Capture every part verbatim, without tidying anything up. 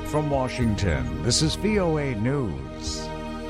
from Washington, this is V O A News.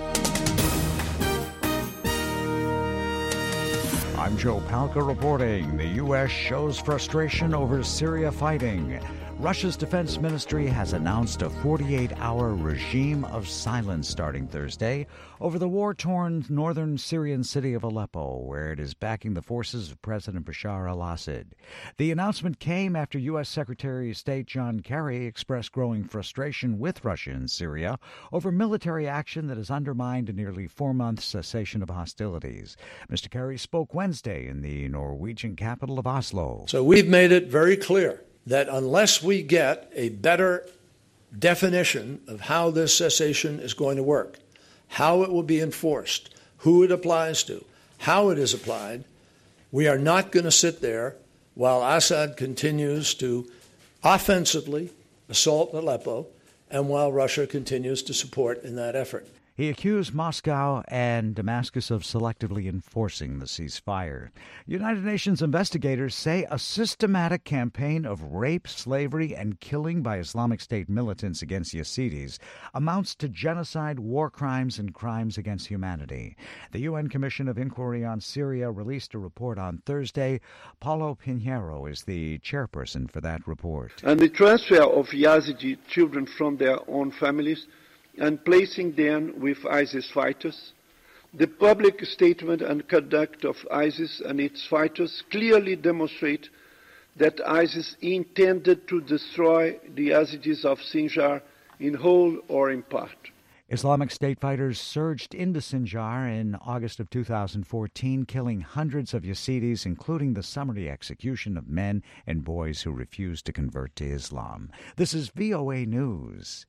I'm Joe Palca reporting. The U S shows frustration over Syria fighting. Russia's defense ministry has announced a forty-eight hour regime of silence starting Thursday over the war-torn northern Syrian city of Aleppo, where it is backing the forces of President Bashar al-Assad. The announcement came after U S Secretary of State John Kerry expressed growing frustration with Russia in Syria over military action that has undermined a nearly four-month cessation of hostilities. Mister Kerry spoke Wednesday in the Norwegian capital of Oslo. So we've made it very clear that unless we get a better definition of how this cessation is going to work, how it will be enforced, who it applies to, how it is applied, we are not going to sit there while Assad continues to offensively assault Aleppo and while Russia continues to support in that effort. He accused Moscow and Damascus of selectively enforcing the ceasefire. United Nations investigators say a systematic campaign of rape, slavery, and killing by Islamic State militants against Yazidis amounts to genocide, war crimes, and crimes against humanity. The U N Commission of Inquiry on Syria released a report on Thursday. Paulo Pinheiro is the chairperson for that report. And the transfer of Yazidi children from their own families and placing them with ISIS fighters. The public statement and conduct of ISIS and its fighters clearly demonstrate that ISIS intended to destroy the Yazidis of Sinjar in whole or in part. Islamic State fighters surged into Sinjar in August of two thousand fourteen, killing hundreds of Yazidis, including the summary execution of men and boys who refused to convert to Islam. This is V O A News.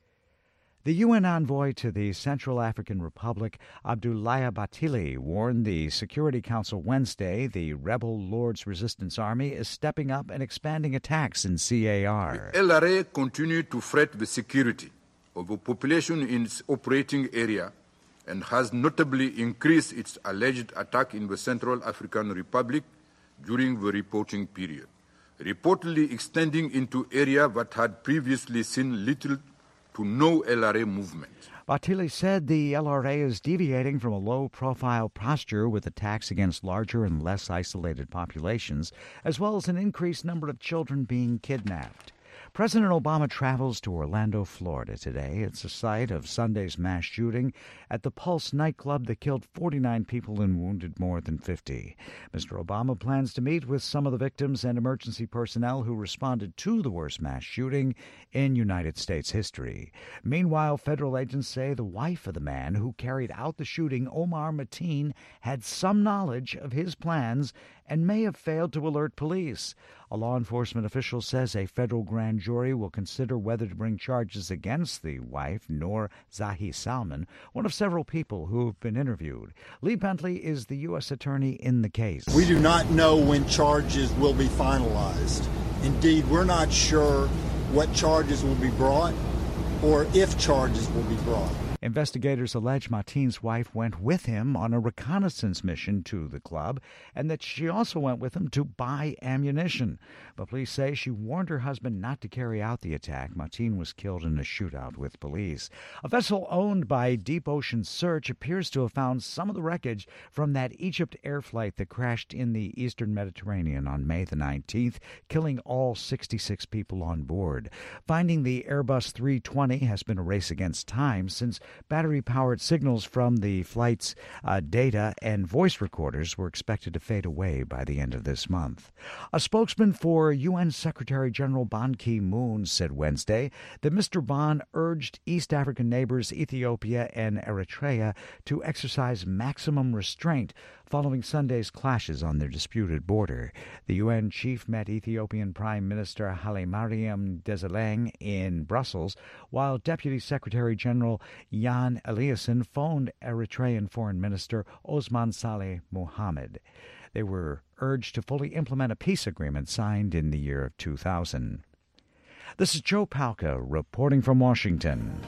The U N envoy to the Central African Republic, Abdoulaye Bathily, warned the Security Council Wednesday the rebel Lord's Resistance Army is stepping up and expanding attacks in C A R. The L R A continues to threat the security of the population in its operating area and has notably increased its alleged attack in the Central African Republic during the reporting period, reportedly extending into areas that had previously seen little to no L R A movement. Bathily said the L R A is deviating from a low-profile posture with attacks against larger and less isolated populations, as well as an increased number of children being kidnapped. President Obama travels to Orlando, Florida today. It's the site of Sunday's mass shooting at the Pulse nightclub that killed forty-nine people and wounded more than fifty. Mister Obama plans to meet with some of the victims and emergency personnel who responded to the worst mass shooting in United States history. Meanwhile, federal agents say the wife of the man who carried out the shooting, Omar Mateen, had some knowledge of his plans and may have failed to alert police. A law enforcement official says a federal grand jury will consider whether to bring charges against the wife, Noor Zahi Salman, one of several people who have been interviewed. Lee Bentley is the U S attorney in the case. We do not know when charges will be finalized. Indeed, we're not sure what charges will be brought or if charges will be brought. Investigators allege Mateen's wife went with him on a reconnaissance mission to the club and that she also went with him to buy ammunition. But police say she warned her husband not to carry out the attack. Mateen was killed in a shootout with police. A vessel owned by Deep Ocean Search appears to have found some of the wreckage from that Egypt air flight that crashed in the eastern Mediterranean on May the nineteenth, killing all sixty-six people on board. Finding the Airbus three twenty has been a race against time since battery-powered signals from the flight's uh, data and voice recorders were expected to fade away by the end of this month. A spokesman for U N Secretary General Ban Ki-moon said Wednesday that Mister Ban urged East African neighbors Ethiopia and Eritrea to exercise maximum restraint following Sunday's clashes on their disputed border. The U N chief met Ethiopian Prime Minister Hailemariam Desalegn in Brussels, while Deputy Secretary General Jan Eliasson phoned Eritrean Foreign Minister Osman Saleh Mohammed. They were urged to fully implement a peace agreement signed in the year of two thousand. This is Joe Palca reporting from Washington.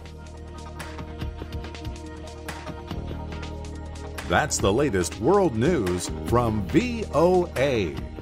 That's the latest world news from V O A.